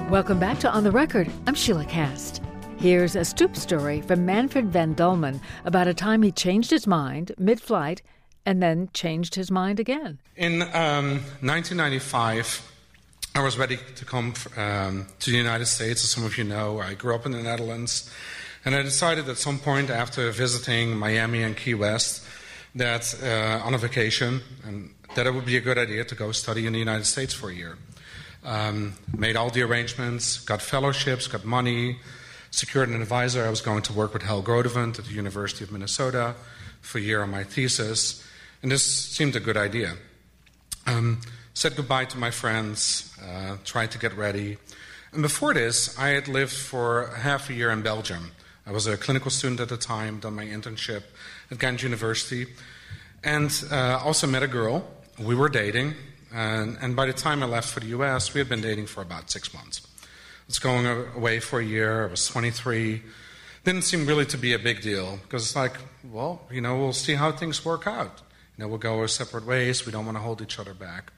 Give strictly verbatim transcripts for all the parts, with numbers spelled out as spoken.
Welcome back to On the Record. I'm Sheila Cast. Here's a Stoop story from Manfred Van Dolman about a time he changed his mind mid-flight and then changed his mind again. In um, nineteen ninety-five, I was ready to come um, to the United States. As some of you know, I grew up in the Netherlands, and I decided at some point after visiting Miami and Key West that uh, on a vacation, and that it would be a good idea to go study in the United States for a year. Um, made all the arrangements, got fellowships, got money, secured an advisor. I was going to work with Hal Grodevant at the University of Minnesota for a year on my thesis, and this seemed a good idea. Um, said goodbye to my friends, uh, tried to get ready. And before this, I had lived for half a year in Belgium. I was a clinical student at the time, done my internship at Ghent University, and uh, also met a girl. We were dating. And, and by the time I left for the U S, we had been dating for about six months. I was going away for a year. I was twenty-three. Didn't seem really to be a big deal because it's like, well, you know, we'll see how things work out. You know, we'll go our separate ways. We don't want to hold each other back.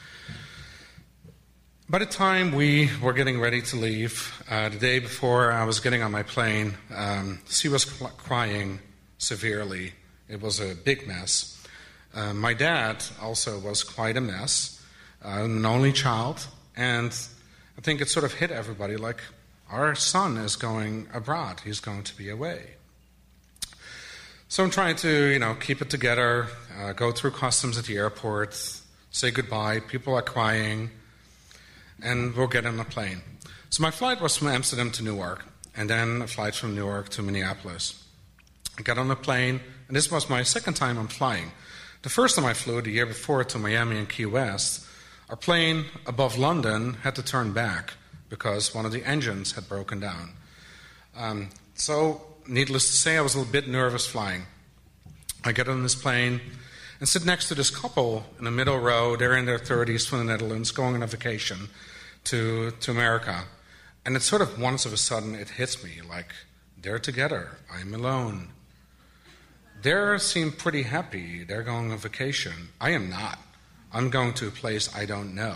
By the time we were getting ready to leave, uh, the day before I was getting on my plane, um, she was cl- crying severely. It was a big mess. Uh, my dad also was quite a mess, uh, an only child, and I think it sort of hit everybody like, our son is going abroad, he's going to be away. So I'm trying to, you know, keep it together, uh, go through customs at the airport, say goodbye, people are crying, and we'll get on a plane. So my flight was from Amsterdam to Newark, and then a flight from Newark to Minneapolis. I got on a plane, and this was my second time I'm flying. The first time I flew, the year before, to Miami and Key West, our plane above London had to turn back because one of the engines had broken down. Um, so, needless to say, I was a little bit nervous flying. I get on this plane and sit next to this couple in the middle row. They're in their thirties from the Netherlands, going on a vacation to, to America. And it sort of, once of a sudden, it hits me, like, they're together, I'm alone. They seem pretty happy. They're going on vacation. I am not. I'm going to a place I don't know.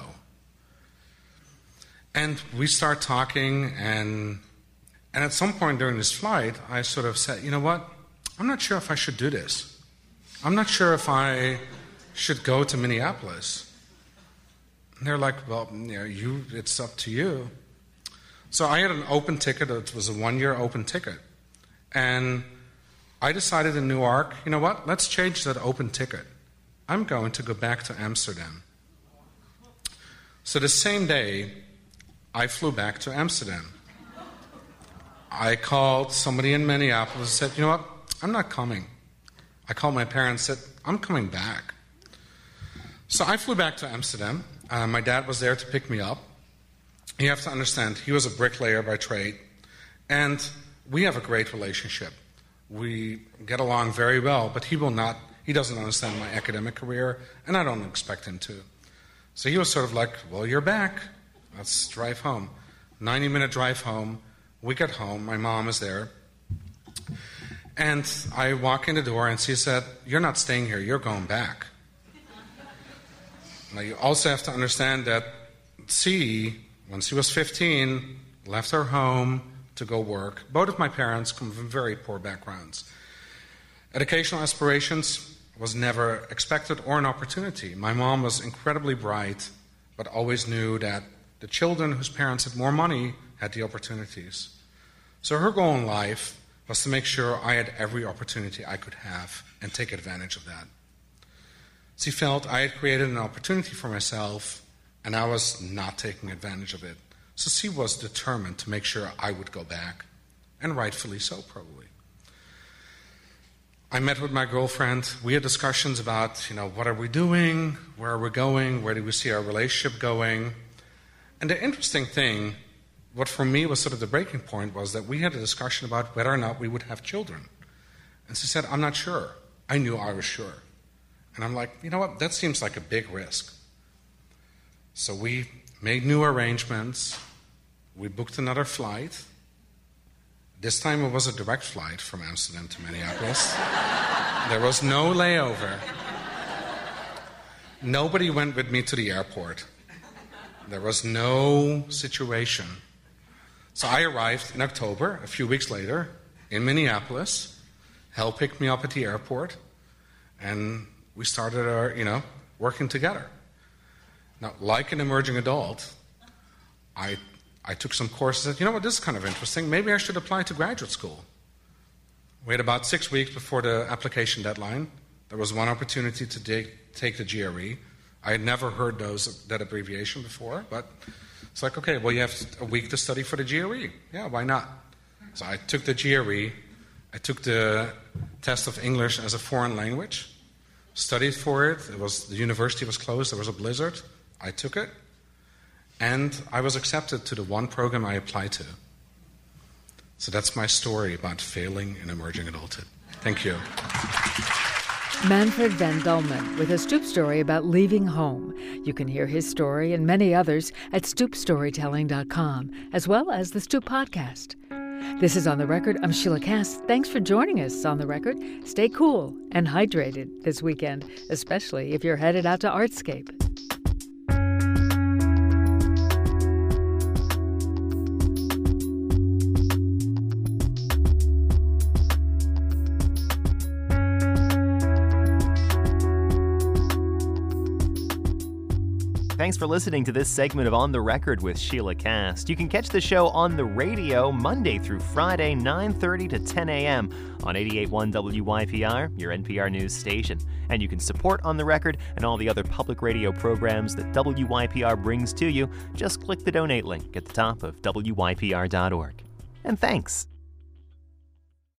And we start talking, and and at some point during this flight, I sort of said, you know what? I'm not sure if I should do this. I'm not sure if I should go to Minneapolis. And they're like, well, you know, you, it's up to you. So I had an open ticket. It was a one-year open ticket. And I decided in Newark, you know what, let's change that open ticket. I'm going to go back to Amsterdam. So the same day, I flew back to Amsterdam. I called somebody in Minneapolis and said, you know what, I'm not coming. I called my parents and said, I'm coming back. So I flew back to Amsterdam. Uh, my dad was there to pick me up. You have to understand, he was a bricklayer by trade, and we have a great relationship. We get along very well, but he will not, he doesn't understand my academic career, and I don't expect him to. So he was sort of like, well, you're back. Let's drive home. ninety-minute drive home. We get home. My mom is there. And I walk in the door, and she said, you're not staying here. You're going back. Now, you also have to understand that she, when she was fifteen, left her home to go work. Both of my parents come from very poor backgrounds. Educational aspirations was never expected or an opportunity. My mom was incredibly bright, but always knew that the children whose parents had more money had the opportunities. So her goal in life was to make sure I had every opportunity I could have and take advantage of that. She felt I had created an opportunity for myself, and I was not taking advantage of it. So she was determined to make sure I would go back, and rightfully so, probably. I met with my girlfriend. We had discussions about, you know, what are we doing? Where are we going? Where do we see our relationship going? And the interesting thing, what for me was sort of the breaking point, was that we had a discussion about whether or not we would have children. And she said, I'm not sure. I knew I was sure. And I'm like, you know what? That seems like a big risk. So we made new arrangements. We booked another flight. This time it was a direct flight from Amsterdam to Minneapolis. There was no layover. Nobody went with me to the airport. There was no situation. So I arrived in October, a few weeks later, in Minneapolis. Hal picked me up at the airport, and we started our, you know, working together. Now, like an emerging adult, I I took some courses and said, you know what, this is kind of interesting. Maybe I should apply to graduate school. We had about six weeks before the application deadline. There was one opportunity to de- take the G R E. I had never heard those that abbreviation before, but it's like, okay, well, you have a week to study for the G R E. Yeah, why not? So I took the G R E. I took the test of English as a foreign language, studied for it. It was the university was closed. There was a blizzard. I took it, and I was accepted to the one program I applied to. So that's my story about failing in emerging adulthood. Thank you. Manfred Van Dulman with a Stoop story about leaving home. You can hear his story and many others at stoop storytelling dot com, as well as the Stoop podcast. This is On the Record. I'm Sheila Cass. Thanks for joining us on The Record. Stay cool and hydrated this weekend, especially if you're headed out to Artscape. Thanks for listening to this segment of On the Record with Sheila Cast. You can catch the show on the radio Monday through Friday, nine thirty to ten a.m. on eighty-eight point one W Y P R, your N P R news station. And you can support On the Record and all the other public radio programs that W Y P R brings to you. Just click the donate link at the top of W Y P R dot org. And thanks.